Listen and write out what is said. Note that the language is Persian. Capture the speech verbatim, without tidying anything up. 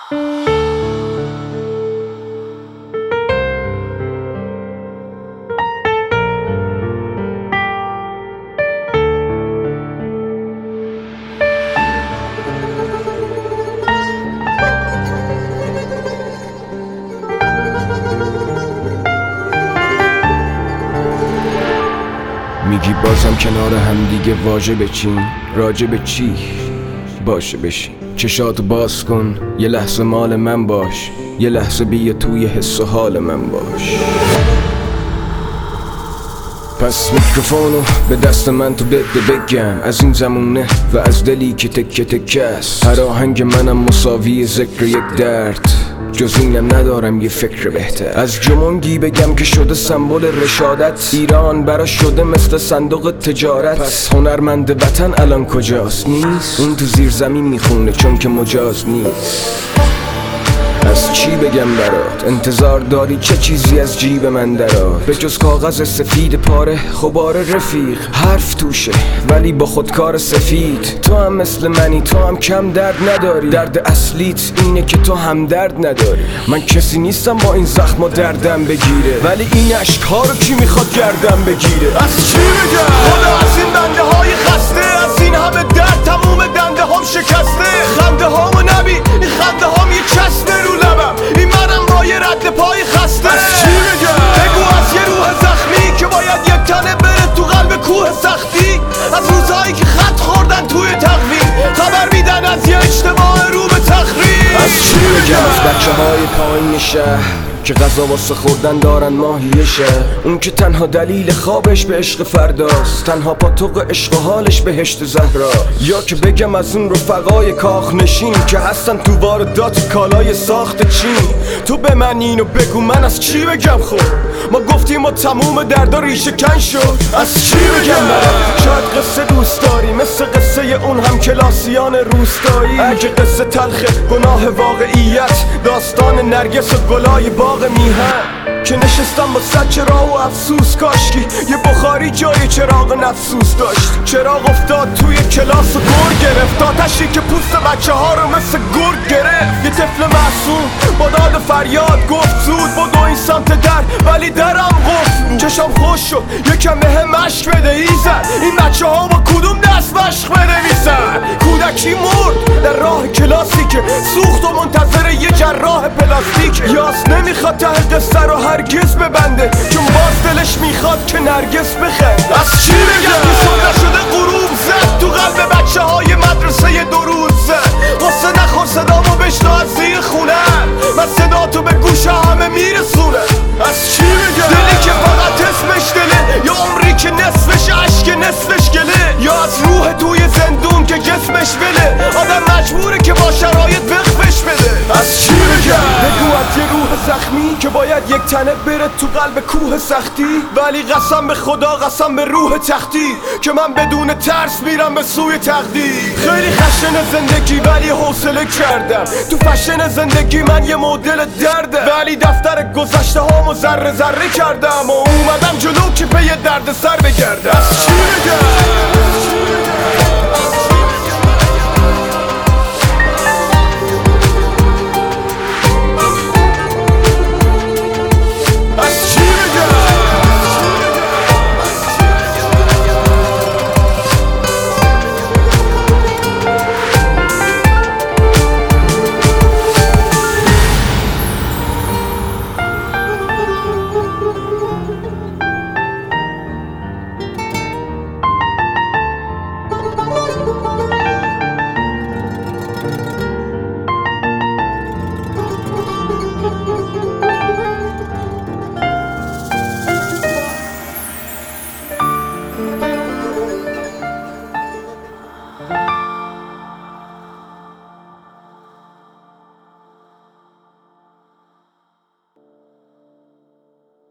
میگی بازم کنار هم دیگه واژه بچین، راجع به چی باشه بشین. چشاتو باز کن، یه لحظه مال من باش، یه لحظه بیا توی حس و حال من باش. پس میکروفونو به دست من تو بده بگم، از این زمونه و از دلی که تکه تکه است. هر آهنگ منم مساوی ذکر یک درد، جز اینم ندارم یه فکر بهتر. از جمونگی بگم که شده سمبل رشادت، ایران برا شده مثل صندوق تجارت. پس هنرمند وطن الان کجاست؟ نیست. اون تو زیر زمین میخونه چون که مجاز نیست. از چی بگم برات؟ انتظار داری چه چیزی از جیب من درات؟ به جز کاغذ سفید پاره خبار رفیق، حرف توشه ولی با خودکار سفید. تو هم مثل منی، تو هم کم درد نداری، درد اصلیت اینه که تو هم درد نداری. من کسی نیستم با این زخم و دردم بگیره، ولی این عشق ها رو کی میخواد گردم بگیره؟ از چی بگم؟ خدا از این بنده های خسته، از این همه درد تموم دنده هم شکسته. خنده هامو نبی، این خنده هام یه چسبه رو لبم، این منم با یه رد پای خسته. از چی بگم؟ بگو از یه روح زخمی که باید یک تنه بره تو قلب کوه سختی. از روزهایی که خط خوردن توی تقویم، خبر میدن از یه اجتماع رو به تخریب. از چی بگم؟ از بچه های پایین شهر که غذا واسه خوردن دارن ماهیشه، اون که تنها دلیل خوابش به عشق فرداست، تنها پاتوق عشق و حالش بهشت زهرا. یا که بگم از اون رفقای کاخ نشین که هستن تو واردات کالای ساخت چین. تو به من اینو بگو من از چی بگم؟ خب ما گفتیم و تموم دردا ریشه کن شد. از چی بگم برات؟ شاید قصه دوست داری مثل قصه اون هم کلاسیان روستایی. اگه قصه تلخه گناه واقعیت، داستان نرگس و گلای باغ میهن که نشستم با صد چراغ و افسوس. کاشکی یه بخاری جای چراغ نفسوس داشت. چراغ افتاد توی کلاس و گر گرفت، آتشی که پوست بچه ها رو مثل گرگ گرفت. یه طفل معصوم با داد و فریاد گفت زود بدو این سمت در، ولی درم قفل بود. چشم خوش شد یکم بهم مشک بده ایزد، این بچه ها با کدوم دست مشق بنویسن؟ کودکی مرد در راه کلاسی که سوخت و منتظر یه جراح پلاستیک. یاس نمیخواد ته قصه رو هرگز ببنده، چون باز دلش میخواد که نرگس بخند. از چی بگم؟ که صبح نشده غروب زد تو قلب بچه های مدرسه دو روز زد. قصه نخور صدامو بشنو از زیر خونم، من صدا تو به گوش همه میرسونه. از چی بگم؟ دلی که فقط اسمش دله، یا عمری که نصفش عشق نصفش گله، یا از روح توی زندون که جسمش بله. آدم مجبوره که با شرایط وقفش بده. از چی بگم؟ بگو از یه روح زخمی که باید یک تنه بره تو قلب کوه سختی، ولی قسم به خدا قسم به روح تختی که من بدون ترس میرم به سوی تقدیر. خیلی خشن زندگی ولی حوصله کردم، تو فشن زندگی من یه مدل درده، ولی دفتر گذشته هامو ذره ذره کردم و اومدم جلو که پی درد سر بگردم. از چی بگم؟